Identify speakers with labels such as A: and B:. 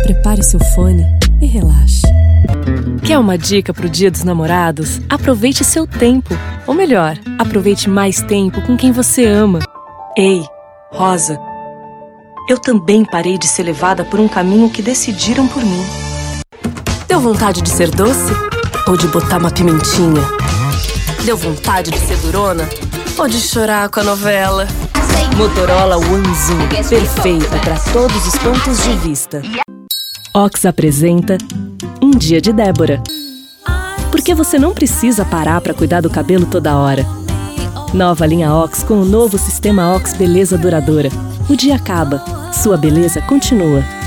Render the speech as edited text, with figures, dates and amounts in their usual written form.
A: Prepare seu fone e relaxe. Quer uma dica pro Dia dos Namorados? Aproveite seu tempo. Ou melhor, aproveite mais tempo com quem você ama. Ei, Rosa. Eu também parei de ser levada por um caminho que decidiram por mim. Deu vontade de ser doce? Ou de botar uma pimentinha? Deu vontade de ser durona? Ou de chorar com a novela? Motorola One Zoom, perfeita para todos os pontos de vista. Ox apresenta Um Dia de Débora. Porque você não precisa parar para cuidar do cabelo toda hora. Nova linha Ox com o novo sistema Ox Beleza Duradoura. O dia acaba, sua beleza continua.